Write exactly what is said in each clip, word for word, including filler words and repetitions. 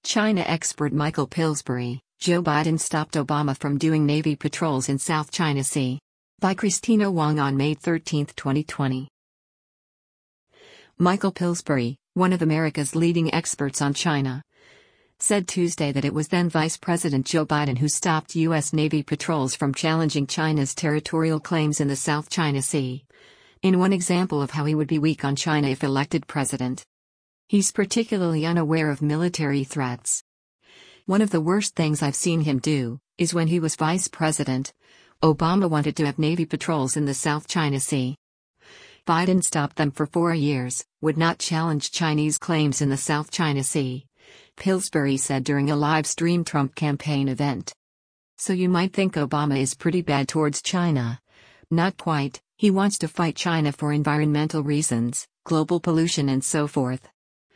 China expert Michael Pillsbury, Joe Biden stopped Obama from doing Navy patrols in South China Sea. By Christina Wong on May thirteenth, twenty twenty. Michael Pillsbury, one of America's leading experts on China, said Tuesday that it was then Vice President Joe Biden who stopped U S Navy patrols from challenging China's territorial claims in the South China Sea. In one example of how he would be weak on China if elected president. He's particularly unaware of military threats. One of the worst things I've seen him do is when he was vice president, Obama wanted to have Navy patrols in the South China Sea. Biden stopped them for four years, would not challenge Chinese claims in the South China Sea, Pillsbury said during a live-stream Trump campaign event. So you might think Obama is pretty bad towards China. Not quite, he wants to fight China for environmental reasons, global pollution and so forth.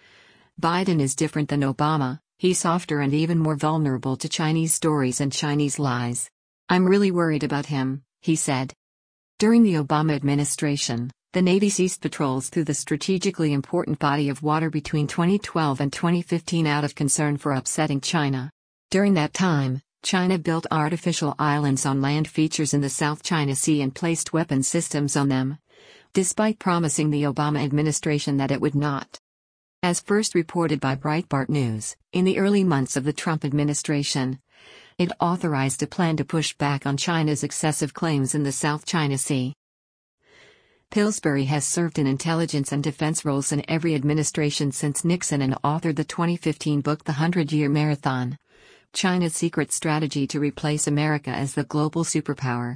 Biden is different than Obama, he's softer and even more vulnerable to Chinese stories and Chinese lies. I'm really worried about him, he said. During the Obama administration, the Navy ceased patrols through the strategically important body of water between twenty twelve and twenty fifteen out of concern for upsetting China. During that time, China built artificial islands on land features in the South China Sea and placed weapon systems on them, despite promising the Obama administration that it would not. As first reported by Breitbart News, in the early months of the Trump administration, it authorized a plan to push back on China's excessive claims in the South China Sea. Pillsbury has served in intelligence and defense roles in every administration since Nixon and authored the twenty fifteen book The Hundred-Year Marathon: China's Secret Strategy to Replace America as the Global Superpower.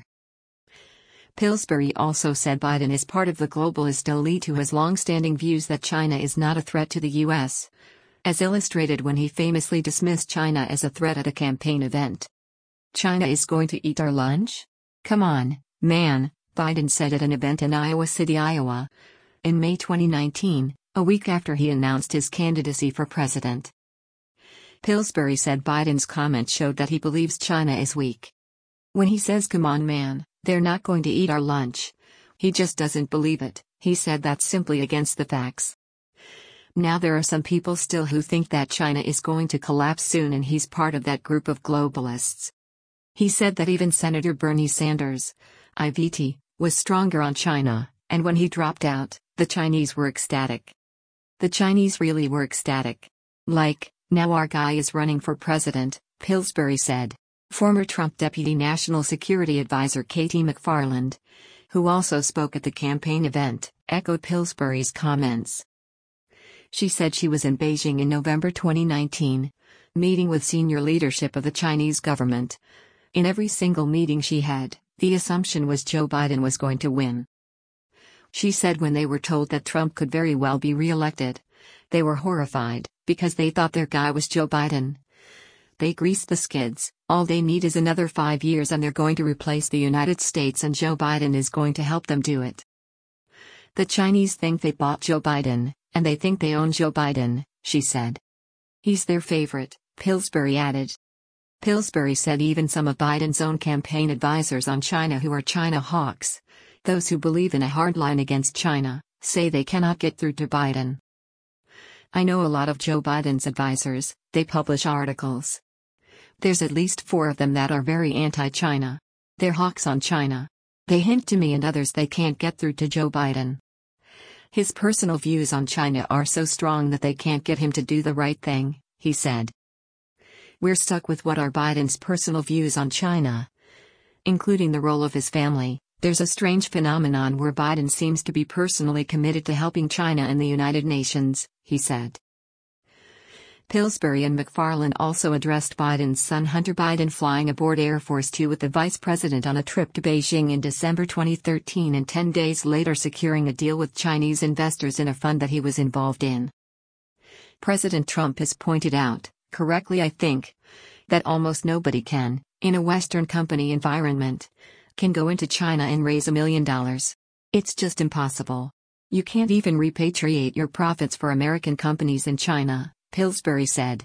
Pillsbury also said Biden is part of the globalist elite who has long-standing views that China is not a threat to the U S, as illustrated when he famously dismissed China as a threat at a campaign event. China is going to eat our lunch? Come on, man, Biden said at an event in Iowa City, Iowa, in May twenty nineteen, a week after he announced his candidacy for president. Pillsbury said Biden's comment showed that he believes China is weak. When he says come on man, they're not going to eat our lunch, he just doesn't believe it. He said that's simply against the facts. Now there are some people still who think that China is going to collapse soon and he's part of that group of globalists. He said that even Senator Bernie Sanders, I V T, was stronger on China, and when he dropped out, the Chinese were ecstatic. The Chinese really were ecstatic. Like, now our guy is running for president, Pillsbury said. Former Trump Deputy National Security Advisor Katie McFarland, who also spoke at the campaign event, echoed Pillsbury's comments. She said she was in Beijing in November twenty nineteen, meeting with senior leadership of the Chinese government. In every single meeting she had, the assumption was Joe Biden was going to win. She said when they were told that Trump could very well be re-elected, they were horrified, because they thought their guy was Joe Biden. They greased the skids, all they need is another five years and they're going to replace the United States and Joe Biden is going to help them do it. The Chinese think they bought Joe Biden, and they think they own Joe Biden, she said. He's their favorite, Pillsbury added. Pillsbury said even some of Biden's own campaign advisors on China who are China hawks, those who believe in a hard line against China, say they cannot get through to Biden. I know a lot of Joe Biden's advisors, they publish articles. There's at least four of them that are very anti-China. They're hawks on China. They hint to me and others they can't get through to Joe Biden. His personal views on China are so strong that they can't get him to do the right thing, he said. We're stuck with what are Biden's personal views on China, including the role of his family. There's a strange phenomenon where Biden seems to be personally committed to helping China and the United Nations, he said. Pillsbury and McFarland also addressed Biden's son Hunter Biden flying aboard Air Force Two with the vice president on a trip to Beijing in December twenty thirteen and ten days later securing a deal with Chinese investors in a fund that he was involved in. President Trump has pointed out, correctly I think, that almost nobody can, in a Western company environment, can go into China and raise a million dollars. It's just impossible. You can't even repatriate your profits for American companies in China, Pillsbury said.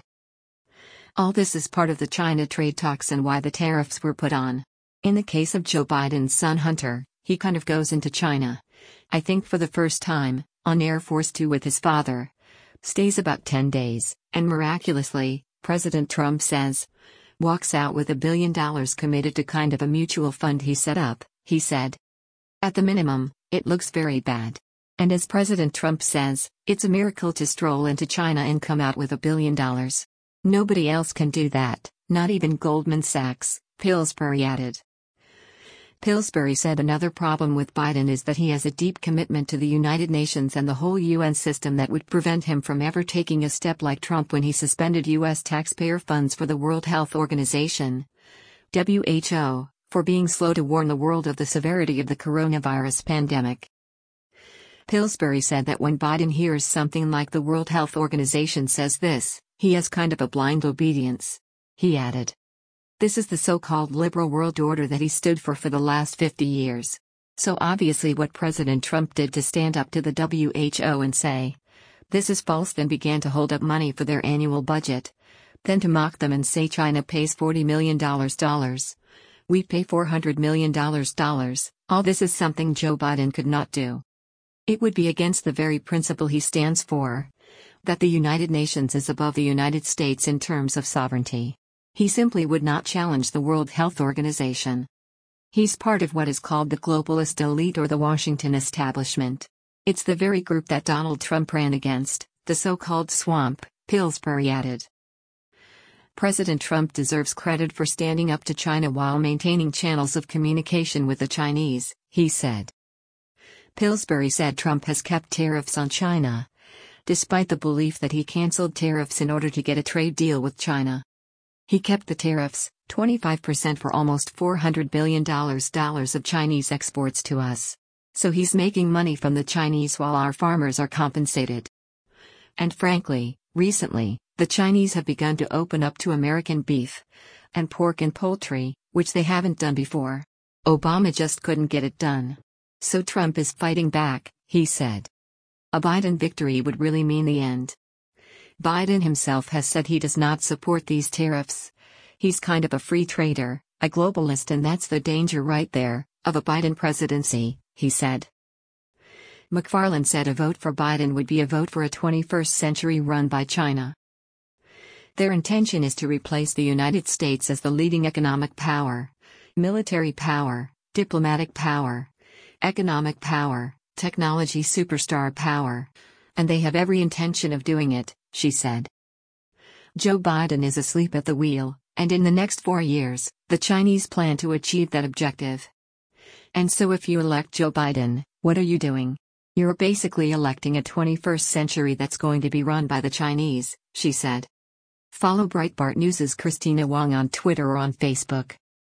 All this is part of the China trade talks and why the tariffs were put on. In the case of Joe Biden's son Hunter, he kind of goes into China, I think for the first time, on Air Force Two with his father, stays about ten days, and miraculously, President Trump says. Walks out with a billion dollars committed to kind of a mutual fund he set up, he said. At the minimum, it looks very bad. And as President Trump says, it's a miracle to stroll into China and come out with a billion dollars. Nobody else can do that, not even Goldman Sachs, Pillsbury added. Pillsbury said another problem with Biden is that he has a deep commitment to the United Nations and the whole U N system that would prevent him from ever taking a step like Trump when he suspended U S taxpayer funds for the World Health Organization, W H O, for being slow to warn the world of the severity of the coronavirus pandemic. Pillsbury said that when Biden hears something like the World Health Organization says this, he has kind of a blind obedience. He added. This is the so-called liberal world order that he stood for for the last fifty years. So obviously what President Trump did to stand up to the W H O and say, this is false, then began to hold up money for their annual budget. Then to mock them and say China pays forty million dollars dollars. We pay four hundred million dollars dollars. All this is something Joe Biden could not do. It would be against the very principle he stands for, that the United Nations is above the United States in terms of sovereignty. He simply would not challenge the World Health Organization. He's part of what is called the globalist elite or the Washington establishment. It's the very group that Donald Trump ran against, the so-called swamp, Pillsbury added. President Trump deserves credit for standing up to China while maintaining channels of communication with the Chinese, he said. Pillsbury said Trump has kept tariffs on China, despite the belief that he canceled tariffs in order to get a trade deal with China. He kept the tariffs, twenty-five percent for almost four hundred billion dollars of Chinese exports to us. So he's making money from the Chinese while our farmers are compensated. And frankly, recently, the Chinese have begun to open up to American beef and pork and poultry, which they haven't done before. Obama just couldn't get it done. So Trump is fighting back, he said. A Biden victory would really mean the end. Biden himself has said he does not support these tariffs. He's kind of a free trader, a globalist, and that's the danger right there, of a Biden presidency, he said. McFarland said a vote for Biden would be a vote for a twenty-first century run by China. Their intention is to replace the United States as the leading economic power, military power, diplomatic power, economic power, technology superstar power. And they have every intention of doing it, she said. Joe Biden is asleep at the wheel, and in the next four years, the Chinese plan to achieve that objective. And so if you elect Joe Biden, what are you doing? You're basically electing a twenty-first century that's going to be run by the Chinese, she said. Follow Breitbart News' Christina Wong on Twitter or on Facebook.